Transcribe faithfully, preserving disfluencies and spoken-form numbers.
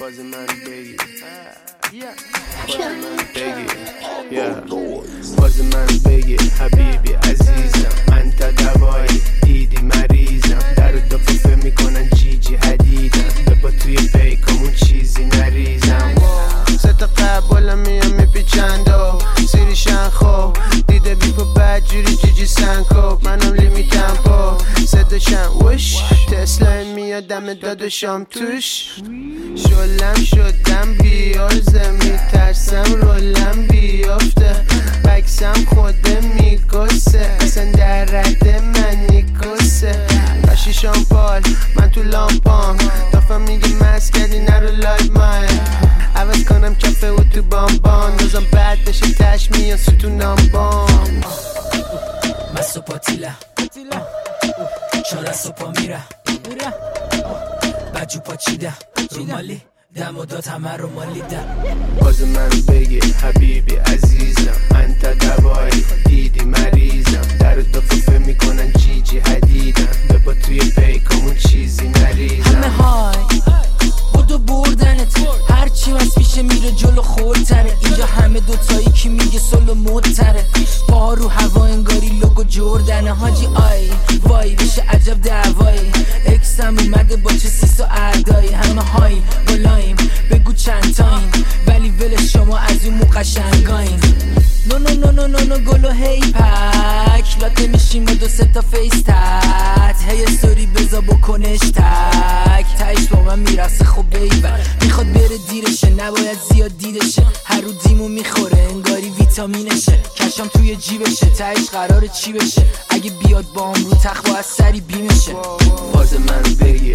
باز من بگی باز من بگی حبیبی عزیزم انت دوایی دیدی مریضم در دو ففه میکنن جیجی حدیدم ببا توی پیکامون چیزی نریزم سه تا قبولم میام میپیچند و سیریشن خوب دیده بیپو بدجوری جیجی سنکوب منم لیمی تمپو صداشم وش تسلا میادم داداشم توش شلم شدم بیارزه میترسم رولم بیافته بکسم خوده میگسه اصلا در رد من نیکسه کشیشم پال من تو لامپام دافم میگه مست کردی نرو لایت مای عوض کنم کفه و تو بامبان روزم بد بشه تش میان ستونم بام مستو پاتیله چون از صبح میره بجو پاچیده رومالی دم و داد همه رو مالیدم باز من بگی حبیبی عزیزم انت دوایی دیدی مریضم در دو ففه میکنن جیجی حدیدم ببا توی پیکامون چیزی نریزم همه های بودو بردنت هرچی وز پیشه میره جلو خورتره اینجا همه دوتایی کی میگه سلو مدتره با رو هوا انگاری لوگو جردنه حاجی آی وای بشه عجب دعوایی اکسم اومده با چه سیس و اردایی همه های بلایم بگو چند تاین ولی ول شما از اون مو قشنگاین نو نو نو نو نو نو گلو هی پک لاته میشیم و دو سه تا فیس تت هی استوری بزا بکنش تک تایش با من میرسه خب بیبر میخواد بره دیرشه نباید زیاد دیدشه هر رو دیمو میخوره انگاری ویتامینشه کشم توی جیبشه تایش قراره چی بشه اگه بیاد بام رو تخت با از سری بیمشه باز من بگی